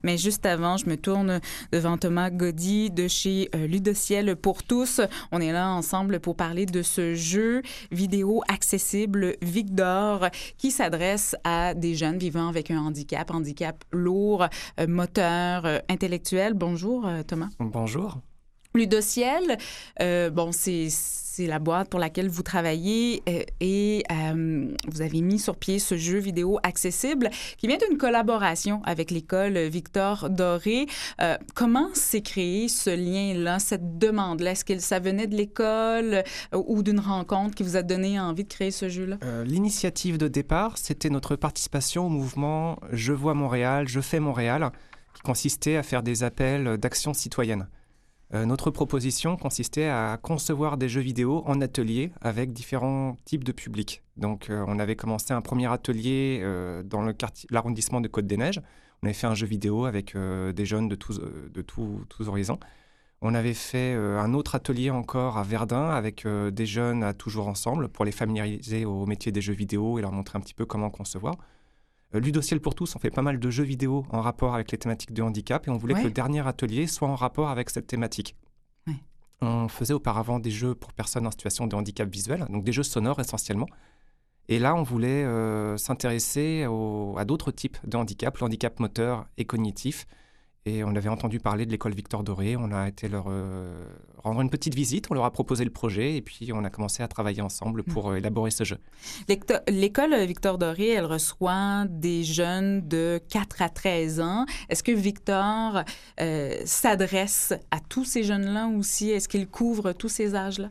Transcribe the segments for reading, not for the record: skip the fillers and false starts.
Mais juste avant, je me tourne devant Thomas Gaudy de chez Ludociel pour tous. On est là ensemble pour parler de ce jeu vidéo accessible Victor qui s'adresse à des jeunes vivant avec un handicap lourd, moteur, intellectuel. Bonjour Thomas. Bonjour. Ludociel, c'est la boîte pour laquelle vous travaillez et vous avez mis sur pied ce jeu vidéo accessible qui vient d'une collaboration avec l'école Victor Doré. Comment s'est créé ce lien-là, cette demande-là? Est-ce que ça venait de l'école ou d'une rencontre qui vous a donné envie de créer ce jeu-là? L'initiative de départ, c'était notre participation au mouvement « Je vois Montréal, je fais Montréal » qui consistait à faire des appels d'action citoyenne. Notre proposition consistait à concevoir des jeux vidéo en atelier avec différents types de publics. Donc, on avait commencé un premier atelier dans l'arrondissement de Côte-des-Neiges. On avait fait un jeu vidéo avec des jeunes de tous horizons. On avait fait un autre atelier encore à Verdun avec des jeunes à Toujours Ensemble pour les familiariser au métier des jeux vidéo et leur montrer un petit peu comment concevoir. Ludociel pour tous, on fait pas mal de jeux vidéo en rapport avec les thématiques de handicap et on voulait que le dernier atelier soit en rapport avec cette thématique. Ouais. On faisait auparavant des jeux pour personnes en situation de handicap visuel, donc des jeux sonores essentiellement. Et là, on voulait s'intéresser à d'autres types de handicap, le handicap moteur et cognitif. Et on avait entendu parler de l'école Victor Doré, on a été leur rendre une petite visite, on leur a proposé le projet et puis on a commencé à travailler ensemble pour élaborer ce jeu. L'école Victor Doré, elle reçoit des jeunes de 4 à 13 ans. Est-ce que Victor s'adresse à tous ces jeunes-là aussi? Est-ce qu'il couvre tous ces âges-là?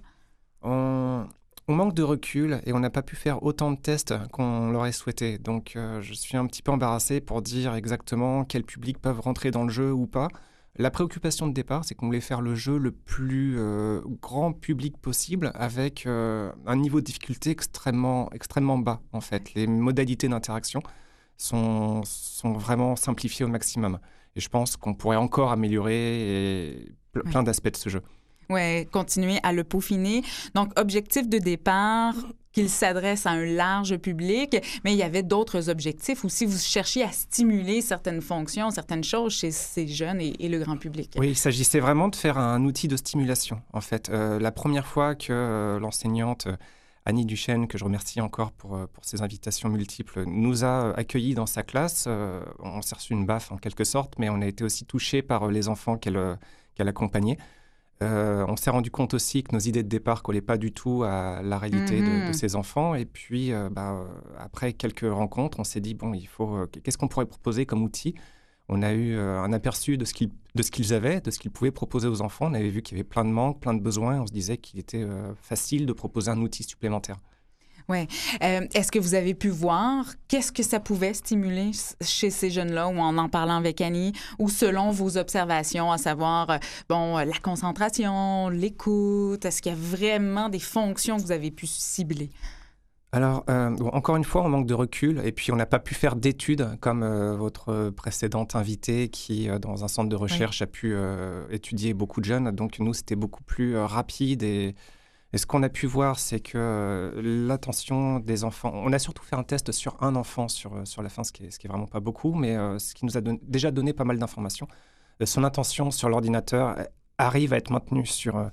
On manque de recul et on n'a pas pu faire autant de tests qu'on l'aurait souhaité. Donc, je suis un petit peu embarrassé pour dire exactement quels publics peuvent rentrer dans le jeu ou pas. La préoccupation de départ, c'est qu'on voulait faire le jeu le plus grand public possible avec un niveau de difficulté extrêmement bas, en fait. Les modalités d'interaction sont vraiment simplifiées au maximum. Et je pense qu'on pourrait encore améliorer plein d'aspects de ce jeu. Oui, continuer à le peaufiner. Donc, objectif de départ, qu'il s'adresse à un large public, mais il y avait d'autres objectifs aussi. Vous cherchiez à stimuler certaines fonctions, certaines choses chez ces jeunes et le grand public. Oui, il s'agissait vraiment de faire un outil de stimulation, en fait. La première fois que l'enseignante Annie Duchesne, que je remercie encore pour ses invitations multiples, nous a accueillis dans sa classe, on s'est reçu une baffe en quelque sorte, mais on a été aussi touchés par les enfants qu'elle accompagnait. On s'est rendu compte aussi que nos idées de départ ne collaient pas du tout à la réalité de ces enfants. Et puis, après quelques rencontres, on s'est dit, qu'est-ce qu'on pourrait proposer comme outil? On a eu un aperçu de ce qu'ils avaient, de ce qu'ils pouvaient proposer aux enfants. On avait vu qu'il y avait plein de manques, plein de besoins. On se disait qu'il était facile de proposer un outil supplémentaire. Oui. Est-ce que vous avez pu voir qu'est-ce que ça pouvait stimuler chez ces jeunes-là ou en parlant avec Annie ou selon vos observations, à savoir, la concentration, l'écoute, est-ce qu'il y a vraiment des fonctions que vous avez pu cibler? Alors, encore une fois, on manque de recul et puis on n'a pas pu faire d'études comme votre précédente invitée qui, dans un centre de recherche, a pu étudier beaucoup de jeunes. Donc, nous, c'était beaucoup plus rapide et ce qu'on a pu voir, c'est que l'attention des enfants... On a surtout fait un test sur un enfant sur la fin, ce qui est vraiment pas beaucoup, mais ce qui nous a déjà donné pas mal d'informations. Son attention sur l'ordinateur arrive à être maintenue sur...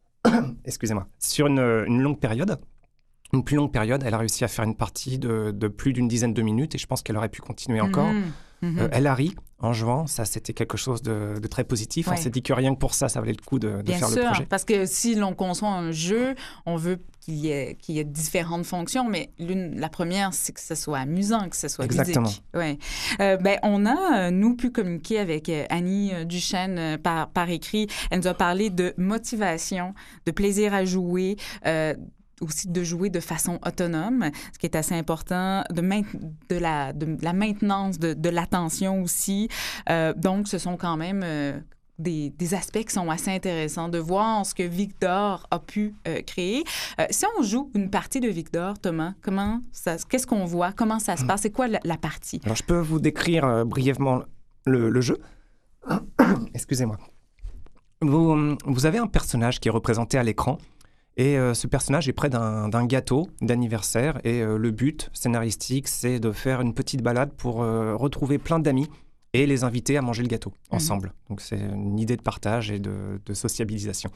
sur une longue période. Une plus longue période, elle a réussi à faire une partie de plus d'une dizaine de minutes et je pense qu'elle aurait pu continuer encore. Elle a ri en jouant, ça c'était quelque chose de très positif. Ouais. On s'est dit que rien que pour ça valait le coup de faire le projet. Bien sûr, parce que si l'on conçoit un jeu, on veut qu'il y ait différentes fonctions, mais la première, c'est que ce soit amusant, que ce soit exactement. Ludique. Ouais. On a, nous, pu communiquer avec Annie Duchesne par écrit. Elle nous a parlé de motivation, de plaisir à jouer, aussi de jouer de façon autonome, ce qui est assez important, de la maintenance de l'attention aussi. Donc, ce sont quand même des aspects qui sont assez intéressants de voir ce que Victor a pu créer. Si on joue une partie de Victor, Thomas, qu'est-ce qu'on voit? Comment ça se passe? C'est quoi la partie? Alors, je peux vous décrire brièvement le jeu. Excusez-moi. Vous avez un personnage qui est représenté à l'écran. Et ce personnage est près d'un gâteau d'anniversaire. Et le but scénaristique, c'est de faire une petite balade pour retrouver plein d'amis et les inviter à manger le gâteau ensemble. Donc, c'est une idée de partage et de sociabilisation.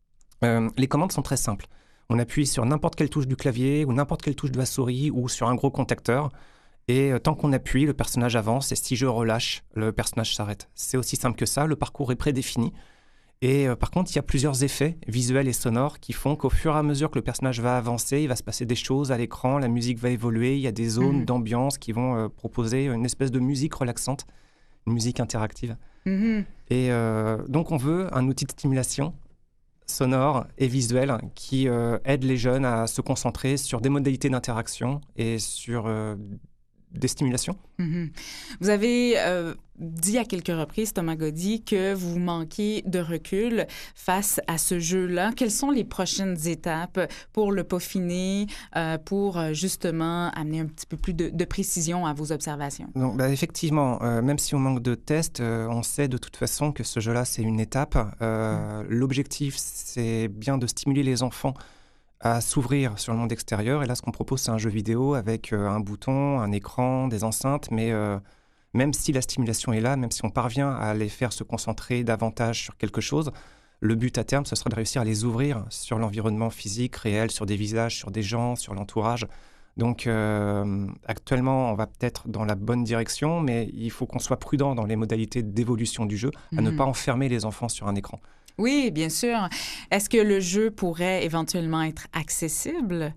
Les commandes sont très simples. On appuie sur n'importe quelle touche du clavier ou n'importe quelle touche de la souris ou sur un gros contacteur. Et tant qu'on appuie, le personnage avance. Et si je relâche, le personnage s'arrête. C'est aussi simple que ça. Le parcours est prédéfini. Et par contre, il y a plusieurs effets visuels et sonores qui font qu'au fur et à mesure que le personnage va avancer, il va se passer des choses à l'écran, la musique va évoluer, il y a des zones d'ambiance qui vont proposer une espèce de musique relaxante, une musique interactive. Et donc, on veut un outil de stimulation sonore et visuel qui aide les jeunes à se concentrer sur des modalités d'interaction et sur des stimulations. Vous avez dit à quelques reprises, Thomas Goddy, que vous manquez de recul face à ce jeu-là. Quelles sont les prochaines étapes pour le peaufiner, pour justement amener un petit peu plus de précision à vos observations? Donc, effectivement, même si on manque de tests, on sait de toute façon que ce jeu-là, c'est une étape. L'objectif, c'est bien de stimuler les enfants à s'ouvrir sur le monde extérieur. Et là, ce qu'on propose, c'est un jeu vidéo avec un bouton, un écran, des enceintes. Mais même si la stimulation est là, même si on parvient à les faire se concentrer davantage sur quelque chose, le but à terme, ce sera de réussir à les ouvrir sur l'environnement physique, réel, sur des visages, sur des gens, sur l'entourage. Donc, actuellement, on va peut-être dans la bonne direction, mais il faut qu'on soit prudent dans les modalités d'évolution du jeu, à ne pas enfermer les enfants sur un écran. Oui, bien sûr. Est-ce que le jeu pourrait éventuellement être accessible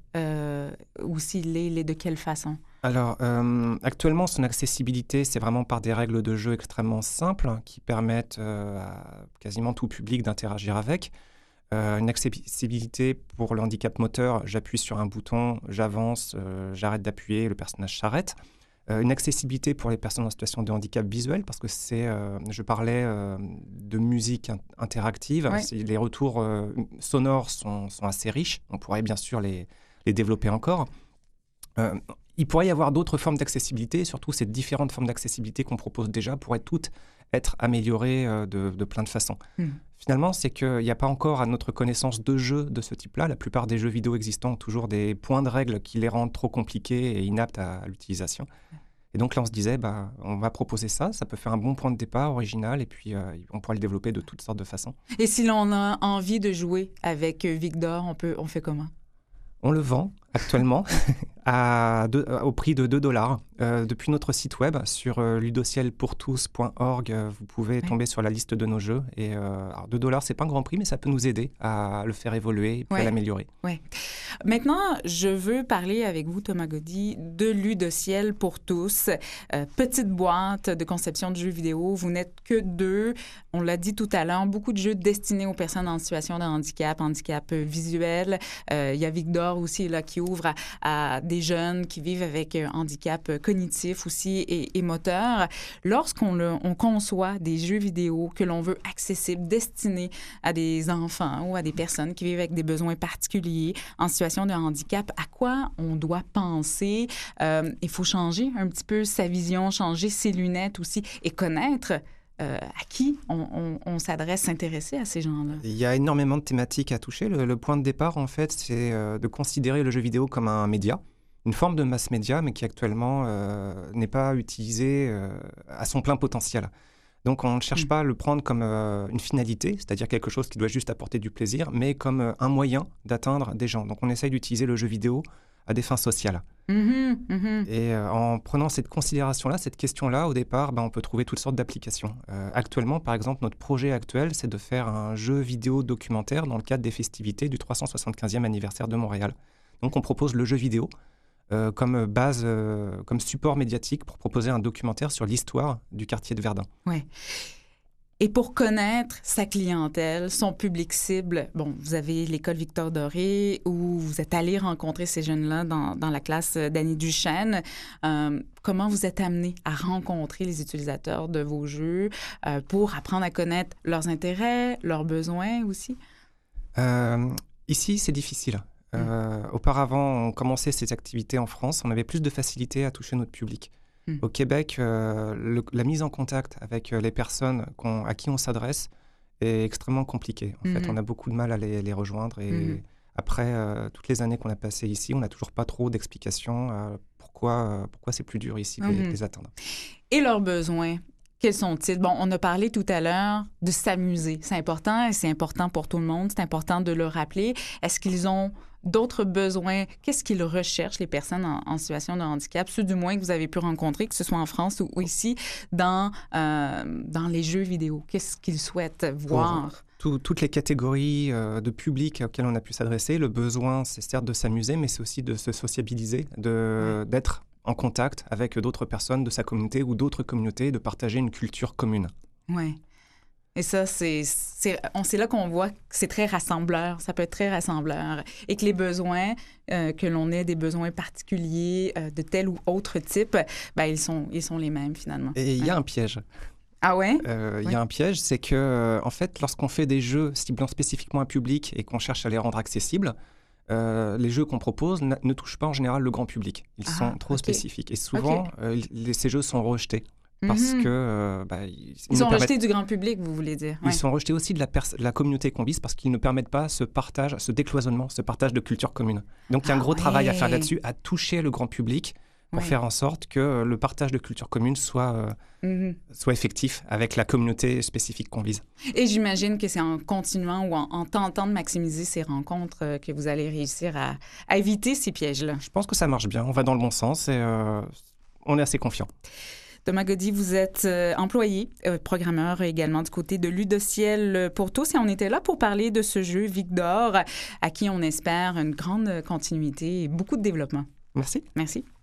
ou s'il l'est, de quelle façon? Alors, actuellement, son accessibilité, c'est vraiment par des règles de jeu extrêmement simples qui permettent à quasiment tout public d'interagir avec. Une accessibilité pour le handicap moteur, j'appuie sur un bouton, j'avance, j'arrête d'appuyer, le personnage s'arrête. Une accessibilité pour les personnes en situation de handicap visuel, parce que je parlais de musique interactive. Ouais. Les retours sonores sont assez riches. On pourrait bien sûr les développer encore. Il pourrait y avoir d'autres formes d'accessibilité, surtout ces différentes formes d'accessibilité qu'on propose déjà pourraient toutes être améliorées de plein de façons. Finalement, c'est qu'il n'y a pas encore, à notre connaissance, de jeux de ce type-là. La plupart des jeux vidéo existants ont toujours des points de règle qui les rendent trop compliqués et inaptes à l'utilisation. Et donc là, on se disait, on va proposer ça peut faire un bon point de départ original, et puis on pourra le développer de toutes sortes de façons. Et si l'on a envie de jouer avec Victor, on fait comment? On le vend actuellement au prix de $2. Depuis notre site web, sur ludocielpourtous.org, vous pouvez tomber sur la liste de nos jeux. Et alors $2, c'est pas un grand prix, mais ça peut nous aider à le faire évoluer et puis à l'améliorer. Ouais. Maintenant, je veux parler avec vous, Thomas Goddy, de Ludociel pour tous. Petite boîte de conception de jeux vidéo. Vous n'êtes que 2. On l'a dit tout à l'heure, beaucoup de jeux destinés aux personnes en situation de handicap visuel. Il y a Victor aussi là, qui ouvre à des jeunes qui vivent avec un handicap cognitif aussi et moteur. Lorsqu'on conçoit des jeux vidéo que l'on veut accessibles, destinés à des enfants ou à des personnes qui vivent avec des besoins particuliers en situation de handicap, à quoi on doit penser? Il faut changer un petit peu sa vision, changer ses lunettes aussi et connaître à qui on s'adresse, s'intéresser à ces gens-là. Il y a énormément de thématiques à toucher. Le point de départ, en fait, c'est de considérer le jeu vidéo comme un média, une forme de mass média, mais qui actuellement n'est pas utilisé à son plein potentiel. Donc, on ne cherche pas à le prendre comme une finalité, c'est-à-dire quelque chose qui doit juste apporter du plaisir, mais comme un moyen d'atteindre des gens. Donc, on essaye d'utiliser le jeu vidéo à des fins sociales. Et en prenant cette considération-là, cette question-là, au départ, on peut trouver toutes sortes d'applications. Actuellement, par exemple, notre projet actuel, c'est de faire un jeu vidéo documentaire dans le cadre des festivités du 375e anniversaire de Montréal. Donc, on propose le jeu vidéo comme base, comme support médiatique pour proposer un documentaire sur l'histoire du quartier de Verdun. Oui. Et pour connaître sa clientèle, son public cible, vous avez l'école Victor Doré où vous êtes allé rencontrer ces jeunes-là dans la classe d'Annie Duchesne. Comment vous êtes amené à rencontrer les utilisateurs de vos jeux pour apprendre à connaître leurs intérêts, leurs besoins aussi? Ici, c'est difficile. Auparavant, on commençait ces activités en France, on avait plus de facilité à toucher notre public. Au Québec, la mise en contact avec les personnes à qui on s'adresse est extrêmement compliquée. En fait, on a beaucoup de mal à les rejoindre. Et après toutes les années qu'on a passées ici, on n'a toujours pas trop d'explications pourquoi c'est plus dur ici de les atteindre. Et leurs besoins? Quels sont-ils? Bon, on a parlé tout à l'heure de s'amuser. C'est important et c'est important pour tout le monde. C'est important de le rappeler. Est-ce qu'ils ont d'autres besoins? Qu'est-ce qu'ils recherchent, les personnes en situation de handicap? Ceux du moins que vous avez pu rencontrer, que ce soit en France ou ici, dans les jeux vidéo. Qu'est-ce qu'ils souhaitent voir? Toutes les catégories de public auxquelles on a pu s'adresser, le besoin, c'est certes de s'amuser, mais c'est aussi de se sociabiliser, d'être en contact avec d'autres personnes de sa communauté ou d'autres communautés, de partager une culture commune. Oui. Et ça, c'est là qu'on voit que c'est très rassembleur. Ça peut être très rassembleur. Et que les besoins, que l'on ait des besoins particuliers de tel ou autre type, ben, ils sont les mêmes, finalement. Et il y a un piège. Ah ouais? Il y a un piège, c'est que, en fait, lorsqu'on fait des jeux ciblant spécifiquement un public et qu'on cherche à les rendre accessibles, les jeux qu'on propose ne touchent pas en général le grand public. Ils sont trop spécifiques. Et souvent, ces jeux sont rejetés. Parce que... ils sont rejetés du grand public, vous voulez dire. Ils sont rejetés aussi de la communauté qu'on vise parce qu'ils ne permettent pas ce partage, ce décloisonnement, ce partage de culture commune. Donc il y a un gros travail à faire là-dessus, à toucher le grand public pour faire en sorte que le partage de culture commune soit effectif avec la communauté spécifique qu'on vise. Et j'imagine que c'est en continuant ou en tentant de maximiser ces rencontres que vous allez réussir à éviter ces pièges-là. Je pense que ça marche bien. On va dans le bon sens et on est assez confiant. Thomas Goddy, vous êtes employé, programmeur également du côté de Ludociel pour tous. Et on était là pour parler de ce jeu Victor, à qui on espère une grande continuité et beaucoup de développement. Merci. Merci.